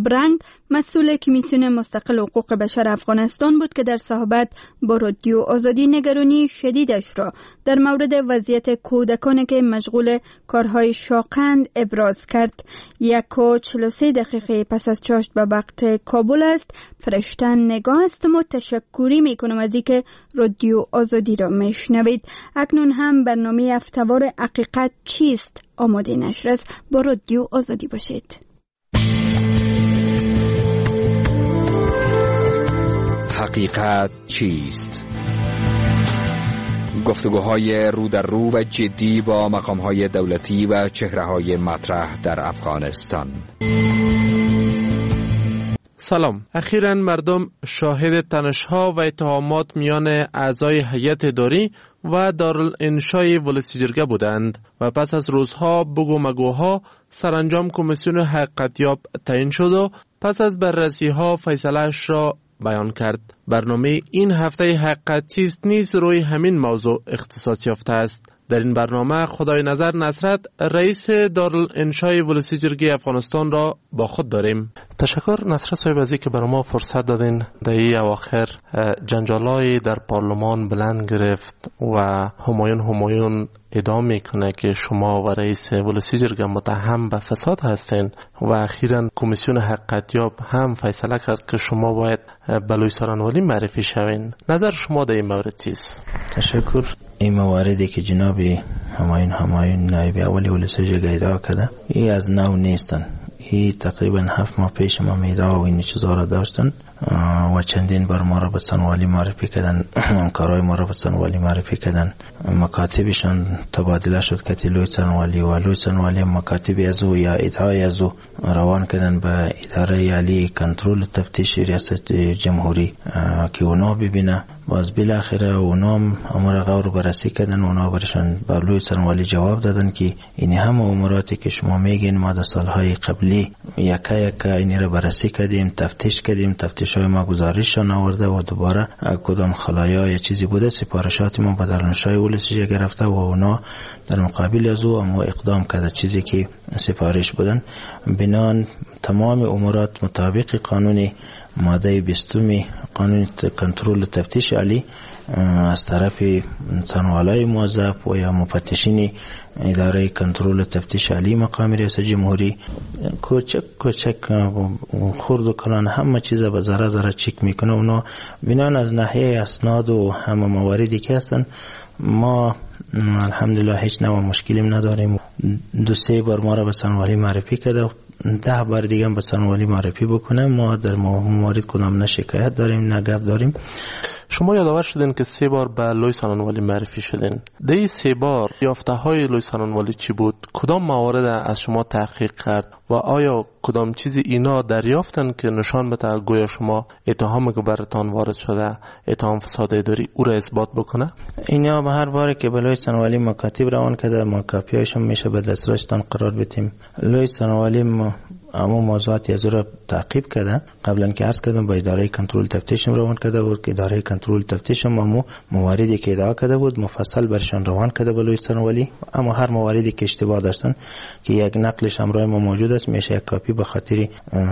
برنگ مسئول کمیسیون مستقل حقوق بشر افغانستان بود که در صحبت با رادیو آزادی نگرانی شدیدش را در مورد وضعیت کودکانی که مشغول کارهای شاقند ابراز کرد. 1:43 پس از چاشت به وقت کابل است. فرشتن نگاه هستم و تشکری میکنم از اینکه رادیو آزادی را میشنوید. اکنون هم برنامه هفته‌وار حقیقت چیست آماده نشر است. با رادیو آزادی باشید. حقیقت چیست؟ گفتگوهای رو در رو و جدی با مقامهای دولتی و چهره‌های مطرح در افغانستان. سلام. اخیراً مردم شاهد تنش‌ها و اتهامات میان اعضای هیئت اداری و دارالانشای ولسی جرگه بودند و پس از روزها بگو مگوها سرانجام کمیسیون حقیقتیاب تعیین شد و پس از بررسی‌ها فیصله‌اش را بیان کرد. برنامه این هفته حقیقت چیست نیز روی همین موضوع اختصاص یافته است. در این برنامه خدای نظر نصرت رئیس دارالانشای ولسی جرگه افغانستان را با خود داریم. تشکر نصرت صاحب از اینکه برای ما فرصت دادین. در این اواخر جنجالای در پارلمان بلند گرفت و همایون ادعا میکنه که شما و رئیس ولسی جرگه متهم به فساد هستین و اخیراً کمیسیون حقیقتیاب هم فیصله کرد که شما باید بلوی سارنوالی معرفی شوین. نظر شما در این مورد چیست؟ تشکر. این مواردی که جناب همایون نایب اولی ولسی جرگه ادعا کرده این از نو نیستن. این تقریبا 7 ماه پیش ما میدعا و این چیزا را داشتن و چندین بار ما را به سنوالی معرفی کردن، کارهای ما را به سنوالی معرفی کردن، مکاتبشان تبادله شد که لوی سنوالی و لوی سنوالی مکاتبی از او یا ادعای از او روان کردن به اداره عالی کنترل تفتیش ریاست جمهوری که اونا ببینه. باز بالاخره اونا امور غور بررسی کردن. اونا برشان به لوی سنوالی جواب دادن که این همه اموراتی که شما میگین ما در سالهای قبلی یکا این را بررسی کردیم، تفتیش کردیم، تفتیش‌های ما گزارششان آورده و دوباره کدام خلایا یا چیزی بوده سپارشات ما به دارالانشای ولسی جرگه گرفته و اونا در مقابل از او هم اقدام کرده چیزی که سفارش بودن. بنان تمام امورات مطابق قانون ماده 20 قانون کنترل تفتیش عالی از طرف سنوالای موظف و یا مفتشین اداره کنترل تفتیش عالی مقام ریاست جمهوری کوچک خرد و کلان همه چیز به ذره چک میکنه. اونا بنان از ناحیه اسناد و همه مواردی که هستن ما الحمدلله هیچ نوع مشکلی نداریم. 2-3 بار ما را به سنوالی معرفی کرده، 10 بار دیگه به سنوالی معرفی بکنه. ما در موارد کدام نه شکایت داریم نه گپ داریم. شما یادآور شدین که 3 بار به لوی سنوالی معرفی شدین. در این 3 بار یافته های لوی سنوالی چی بود؟ کدام موارد از شما تحقیق کرد و آیا کدام چیزی اینا دریافتن که نشان بده گویا شما اتهامی که برتان وارد شده اتهام فساد اداری او را اثبات بکنه؟ اینا به هر باره که به لوی سنوالی مکاتب روان کرده ما کاپیاشون میشه به دسترسشتان قرار بدیم. لوی سنوالی اما موضوعاتی از را تعقیب کرده. قبلا که عرض کردم با اداره کنترل تفتیش روان کرده بود که اداره کنترل تفتیش ما مواردی که ادعا کرده بود مفصل برشان روان کرده به لوی سنوالی. اما هر مواردی که اشتباه داشتن که یک نقلش همراه ما موجود است میشه یک کاپی به خاطر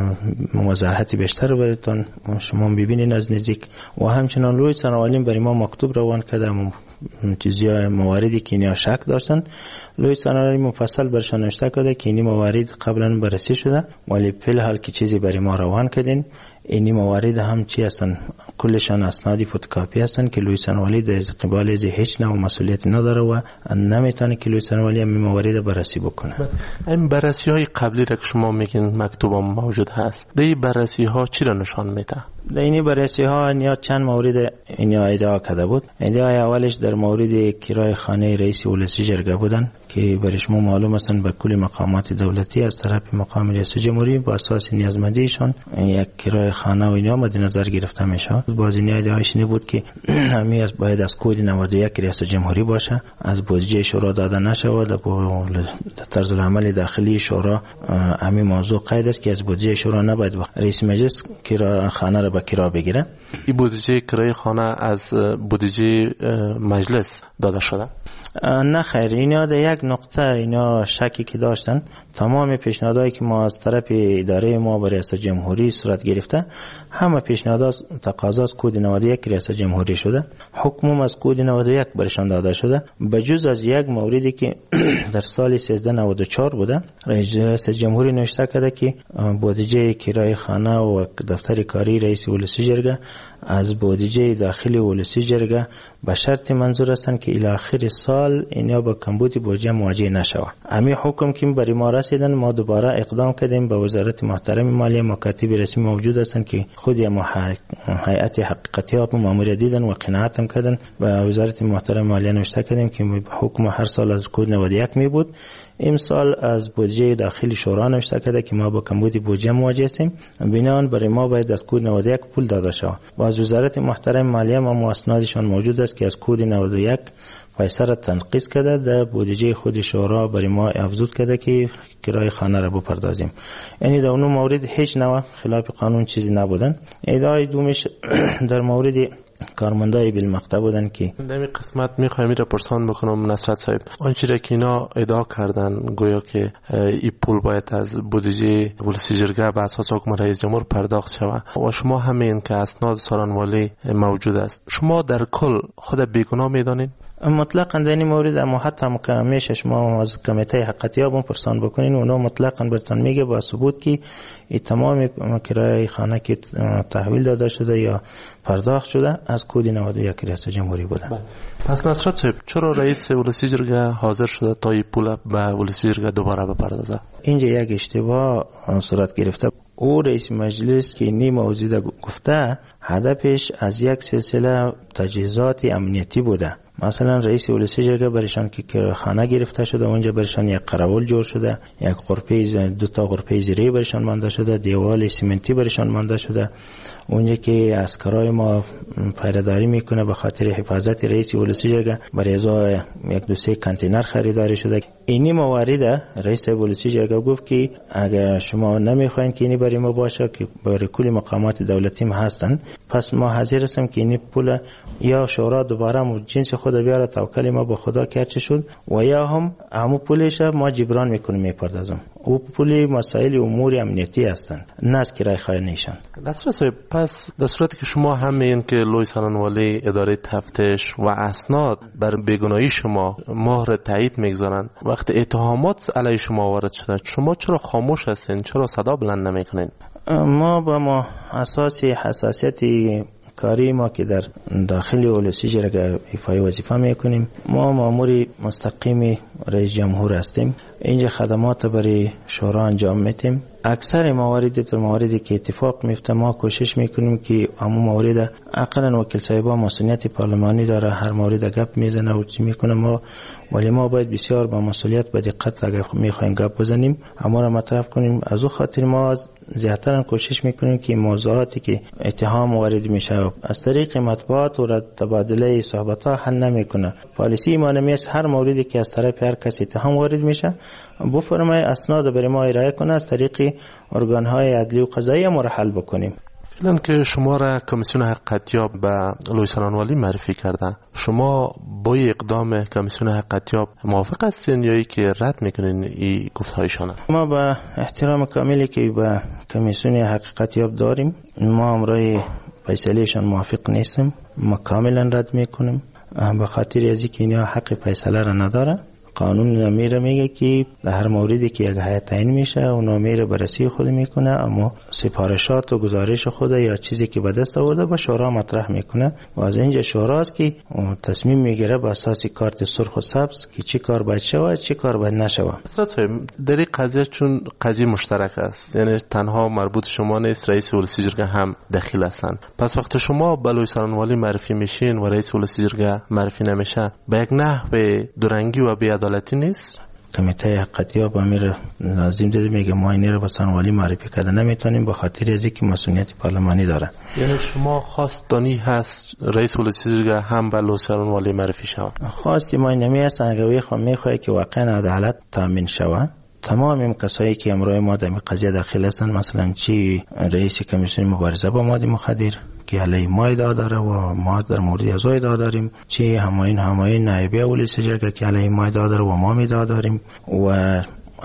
وضاحت بیشتر براتون شما ببینین از نزدیک. و همچنان لوی سنوالی برای ما مکتوب روان کرده چیزی مواردی که اینا شک داشتن. لوی سنوالی مفصل برشان نوشته کرده که این موارد قبلا بررسی شده ولی فی الحال که چیزی برای ما روان کردین. این موارد هم چی هستن؟ کلشان اسنادی فتوکاپی هستن که لوی سنوالی در قبال از هیچ نوع مسئولیت نداره و نمیتونه که لوی سنوالی هم موارد بررسی بکنه. این بررسی های قبلی را که شما میگین مکتوب هم موجود هست، در این بررسی ها چی را نشان میده؟ در این بررسی ها نیا چند مورد اینیا ادعا کرده بود. ادعای اولش در مورد کرای خانه رئیس ولسی جرگه بودن که برای شما معلوم هستن به کل مقامات دولتی از طرف مقام ریاست جمهوری با اساس نیازمندیشان یک کرای خانه و اینا مد نظر گرفته میشه. باز این ادعایش این بود که همی از باید از کد 91 ریاست جمهوری باشه، از بودجه شورا داده نشه و در طرز العمل داخلی شورا همین موضوع قید است که از بودجه شورا نباید رئیس مجلس کرای خانه را به کرا بگیره. این بودجه کرای خانه از بودجه مجلس داده شده؟ نه خیر، اینا در یک نقطه اینا شکی که داشتن، تمام پیشنهادهایی که ما از طرف اداره ما برای ریاست جمهوری صورت گرفته، همه پیشنهادات تقاضا از کد 91 ریاست جمهوری شده، حکم از کد 91 برشان داده شده، بجز از یک موردی که در سال 1394 بوده. رئیس جمهوری نوشته کرده که بودجه کرای خانه و دفتر کاری رئیس ولسی جرگه از بودجه داخلی ولسی جرگه به شرط منظور هستند که الی آخر سال اینا با کمبود بودجه مواجه نشوند. همین حکم که برای ما رسیدن، ما دوباره اقدام کردیم به وزارت محترم مالیه، مکاتب رسمی موجود هستند که خود ما هیئت حقیقتیاب ماموریت دیدن و قناعت هم کردن. و وزارت محترم مالیه نوشته کردیم که حکم هر سال از کد 91 می بود، امسال از بودجه داخلی شورا نوشته کرده که ما با کمبود بودجه مواجه هستیم، بنابراین برای ما باید از کد 91 پول داده شود. و از وزارت محترم مالیه ما اسنادشان موجود است که از کد 91 پیسه را تنقیص کرده، در بودجه خود شورا برای ما افزود کرده که کرای خانه را بپردازیم. یعنی در اون مورد هیچ نوع خلاف قانون چیزی نبودن. ادعای دومش در مورد کارمندای بالمقطع بودن که در این قسمت میخوایم این را پرسان بکنم نصرت صاحب، آنچه را که اینا ادعا کردن گویا که این پول باید از بودجه ولسی جرگه به اساس حکم رئیس جمهور پرداخت شود و شما همین که اسناد سارنوالی موجود است، شما در کل خود بیگناه میدانید؟ مطلقاً در این مورد اما حتی مکملش شما از کمیته حقیقتیاب پرسان بکنین، اونا مطلقاً برتون میگه با ثبوت که تمام کرایه خانه که تحویل داده شده یا پرداخت شده از کد 91 ریاست جمهوری بوده. پس نصرت صاحب چرا رئیس ولسی جرگه حاضر شده تا این پول به ولسی جرگه دوباره بپردازه؟ اینجا یک اشتباه صورت گرفته. او رئیس مجلس که این موضوع گفته هدفش از یک سلسله تجهیزات امنیتی بوده. مثلا رئیس ولسی جرگه برشان که خانه گرفته شده، اونجا برشان یک قراول جور شده، یک غرفه، دو تا غرفه زیری برشان مانده شده، دیوال سیمنتی برشان مانده شده، اونجا که عسکرای ما پیره‌داری میکنه به خاطر حفاظت رئیس ولسی جرگه برای ازای یک دو سه کانتینر خریداری شده. اینی موارد رئیس ولسی جرگه گفت که اگر شما نمیخواین که اینی برای ما باشه که برای کل مقامات دولتی ما هستن، پس ما حاضر هستیم که اینی پول یا شورا دوباره جنس خود بیاره توکل ما به خدا کرده شد و یا همو پولش ما جبران میکنیم میپردازم. او پول مسائل امور امنیتی هستن، نه از کرای خانه نیشان. نصر صاحب پس در صورتی که شما همین که لوی سارنوالی اداره تفتیش و اسناد بر بیگناهی شما مهر تایید میگذارن، وقتی اتهامات علیه شما وارد شده شما چرا خاموش هستین؟ چرا صدا بلند نمیکنین؟ ما با ما اساس حساسیت کاری ما که در داخل ولسی جرگه ایفای وظیفه میکنیم، ما مامور مستقیم رئیس جمهور هستیم، اینجا خدمات برای شورا انجام میتیم. اکثر مواردی که اتفاق میفته ما کوشش میکنیم که همون موارد اقلا وکیل صاحبا مسئولیت پارلمانی داره، هر مورد گپ میزنه و چی میکنه ما، ولی ما باید بسیار با مسئولیت با دقت اگه میخوایم گپ بزنیم اما را مطرح کنیم. از اون خاطر ما زیادتر کوشش میکنیم که موضوعاتی که اتهام وارد میشه از طریق مطبوعات و تبادله صحبت ها حل نمیکنه. پالیسی ما نمیست هر موردی که از طرف هر کس اتهام وارد میشه بفرمای اسناد برای ما ارائه کنه، از طریق ارگان های عدلی و قضایی ما را حل بکنیم. فعلا که شما را کمیسیون حقیقتیاب به لوی سارنوالی معرفی کرده، شما با اقدام کمیسیون حقیقتیاب موافق هستین یا ای که رد میکنین این گفتهایشان؟ ما با احترام کاملی که به کمیسیون حقیقتیاب داریم، ما امرای فیصلهشان موافق نیستیم، ما کاملا رد میکنیم به خاطر از اینکه اینا حق فیصله را نداره. قانون میگه که در هر موردی که یک هیئت تعیین میشه اون میره بررسی خود میکنه، اما سفارشات و گزارش خود یا چیزی که به دست آورده با شورا مطرح میکنه و از اینجا شوراست که تصمیم میگیره به اساس کارت سرخ و سبز که چی کار باید شود چی کار باید نشود. در این قضیه چون قضیه مشترک است، یعنی تنها مربوط شما نیست، رئیس ولسی جرگه هم دخیل هستن، پس وقتی شما به لوی سارنوالی معرفی میشین و رئیس ولسی جرگه معرفی نمیشه به یک نحو دورنگی و بی‌عدالتی نیست؟ کمیته حقیقتیاب امیر ناظم دیده میگه ما این رو به سارنوالی معرفی کرده نمیتونیم به خاطر از اینکه مسئولیت پارلمانی داره. یعنی شما خواستانی هست رئیس ولسی جرگه هم به لوی سارنوالی معرفی شود؟ خواستی ما نمیست اگه میخواد که واقعا عدالت تامین شود. تمام کسایی که امروز ما در قضیه داخل هستن، مثلا چی رئیس کمیسیون مبارزه با مواد مخدر، که علیه ما ادعا داره و ما در مورد از او ادعا داریم، چه هماین نایب اول رئیس جرگه که علیه ما ادعا داره و ما ادعا داریم و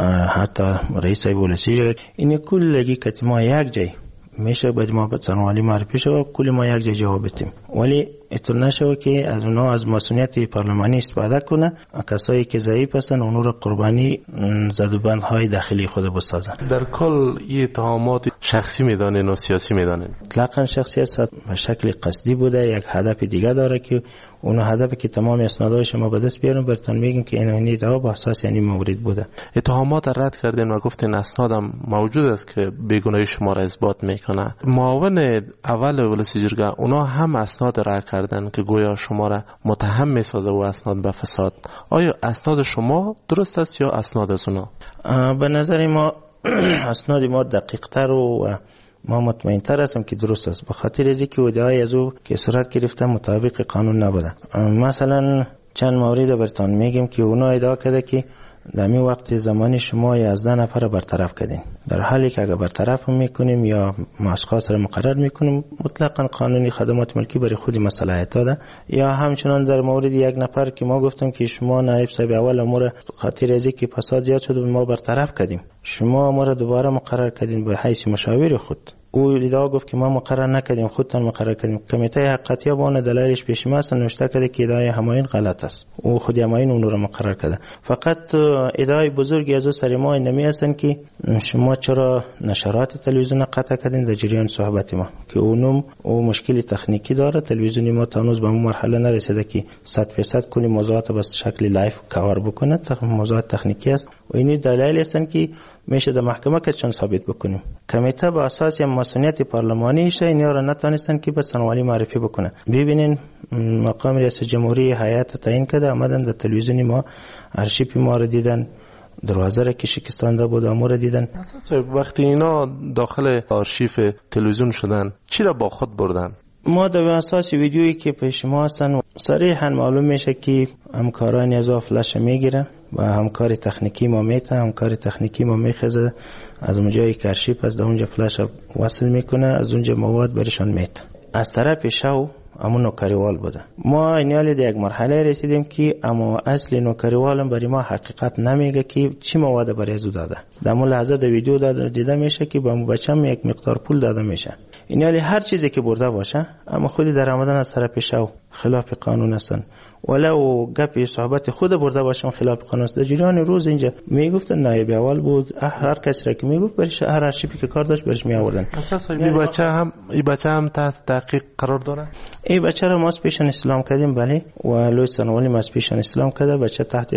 حتی رئیس اول رئیس جرگه. این کلگی که ما یک جای میشه باید ما به سنوالی معرفی شد کل ما یک جای جواب بدیم، ولی اینطور نشود که از اونا از مسئولیت پارلمانی استفاده کنه، کسایی که ضعیف هستن اونو را قربانی زدوبندهای داخلی خود بسازن. در کل این اتهامات شخصی میدانین و سیاسی میدانین؟ اطلاقا شخصی است، به شکل قصدی بوده، یک هدف دیگه داره که اون هدفی که تمام اسنادهای شما به دست بیارم براتون میگم که این ادعا با اساس یعنی مورد بوده. اتهامات رد کردین و گفتین اسنادم موجود است که بیگناهی شما را اثبات میکنه. معاون اول ولس جرگه اونا هم اسناد را کردن که گویا شما را متهم میسازه و اسناد به فساد. آیا اسناد شما درست است یا اسناد از اونا؟ به نظر ما اسناد ما دقیق تر و ما مطمئن تر هستم که درست است، به خاطر از اینکه ادعای از او که صورت گرفته مطابق قانون نبوده. مثلا چند مورد براتون میگم که اونا ادعا کرده که در این وقت زمانی شما 11 نفر برطرف کردین، در حالی که اگر برطرف میکنیم یا اشخاص را مقرر میکنیم مطلقا قانونی خدمات ملکی برای خودی مصالحت داده. یا همچنان در مورد یک نفر که ما گفتم که شما نایب صاحب اول امور خاطر از اینکه فساد زیاد شد ما برطرف کردیم، شما ما را دوباره مقرر کردین به حیث مشاور خود. او ادعا گفت که ما مقرر نکردیم، خودتان مقرر کردیم. کمیته حقیقتیاب اون دلایلش پیش ما است، نوشته کرده که ادعای هماین غلط است، او خود هماین اون رو مقرر کرده. فقط ادعای بزرگی از او سر ما نمی هستن که شما چرا نشرات تلویزیون قطع کردین در جریان صحبت ما، که اونم او مشکلی تکنیکی داره. تلویزیون ما تا هنوز به اون مرحله نرسیده که 100% کنی موضوعات به شکل لایو کاور بکنه، موضوعات تکنیکی است و این دلایل هستن که میشه در محکمه که چون ثابت بکنیم. کمیته با اساس مسئولیت پارلمانی شه اینا را نتونستن که به سنوالی معرفی بکنه. ببینین مقام رئیس جمهوری هیئت تعیین کرده، آمدن در تلویزیون ما ارشیو ما را دیدن، دروازه را که شکستانده بود امور دیدن. وقتی اینا داخل آرشیو تلویزیون شدن چی را با خود بردن؟ ما در اساس ویدیویی که پیش ما هستن صریحا معلوم میشه که همکاران از فلش میگیرن و همکار تکنیکی ما میته، همکار تکنیکی ما میخزه از اونجایی که ارشیو از اونجا فلش وصل میکنه، از اونجا مواد برشان میته. از طرف شو همون نوکریوال بوده. ما اینالی در یک مرحله رسیدیم که اما اصل نوکریوالم برای ما حقیقت نمیگه که چی مواد برای زو داده. در اون لحظه در ویدیو دیده میشه که به بچه‌م یک مقدار پول داده میشه. اینالی هر چیزی که برده باشه اما خودی در آمدن از طرف شو خلاف قانون هستن، ولو گپی صحبت خود برده باشم خلاف قانون است. در جریان روز اینجا میگفتن نایب اول بود، هر کسی را که میگفت برش هر ارشیوی که کار داشت برش می آوردن. اساسا این بچه هم تحت تحقیق قرار داره. این بچه را ما از پیشن اسلام کردیم، بله، و لوی سنوالی ما از پیشن اسلام کرده، بچه تحت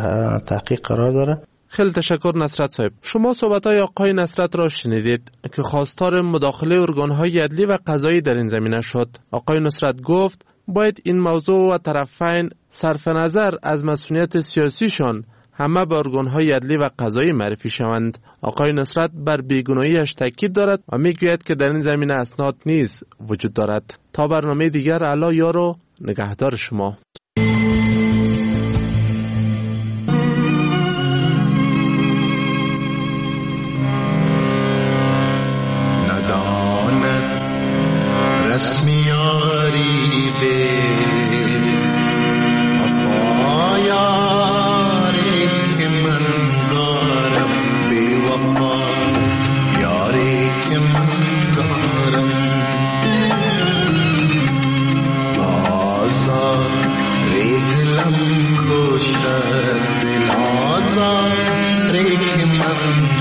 تحقیق قرار داره. خیلی تشکر نصرت صاحب. شما صحبت‌های آقای نصرت را شنیدید که خواستار مداخله ارگان‌های عدلی و قضایی در این زمینه شد. آقای نصرت گفت باید این موضوع و طرفین صرف نظر از مسئولیت سیاسیشان همه به ارگان‌های عدلی و قضایی معرفی شوند. آقای نصرت بر بیگناهی‌اش تاکید دارد و میگوید که در این زمینه اسناد نیز وجود دارد. تا برنامه دیگر، اعلی یار و نگهدار شما.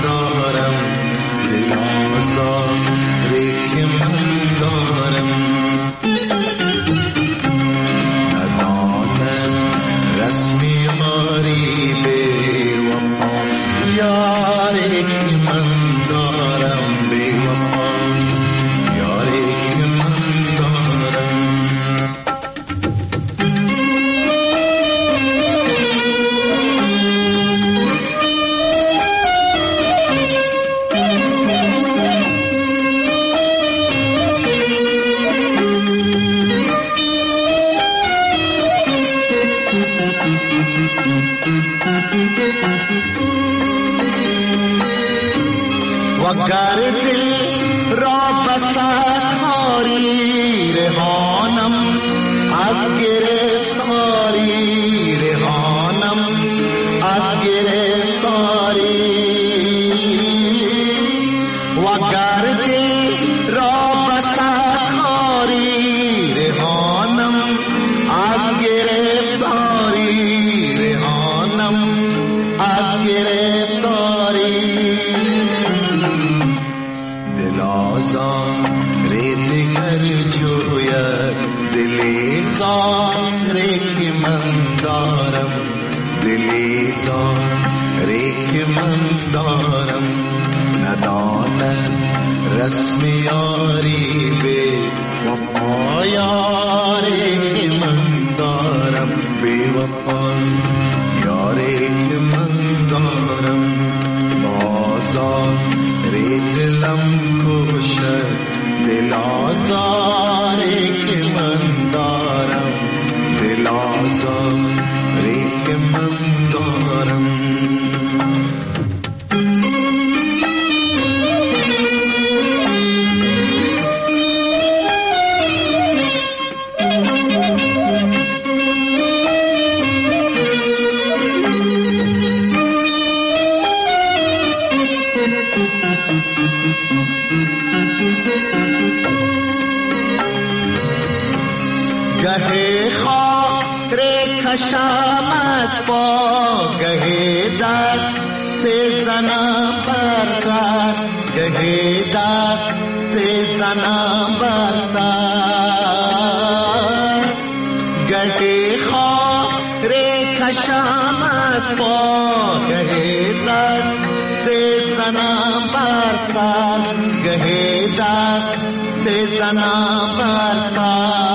دل آزاد ریک من دارم. دلازان دیگر جوید دلی زاری که من دارم دلی زاری که من دارم ندانم رسم یاری به وفا یاری که من دارم به وفا یاری که من دارم بازار دلم کشد دل آزاری که من دارم دل آزاری که من دارم گهی خاطر کشم از پا گهی دست زنم بر سر گهی دست زنم بر سر گهی خاطر کشم از پا گهی دست زنم بر سر گهی دست زنم بر سر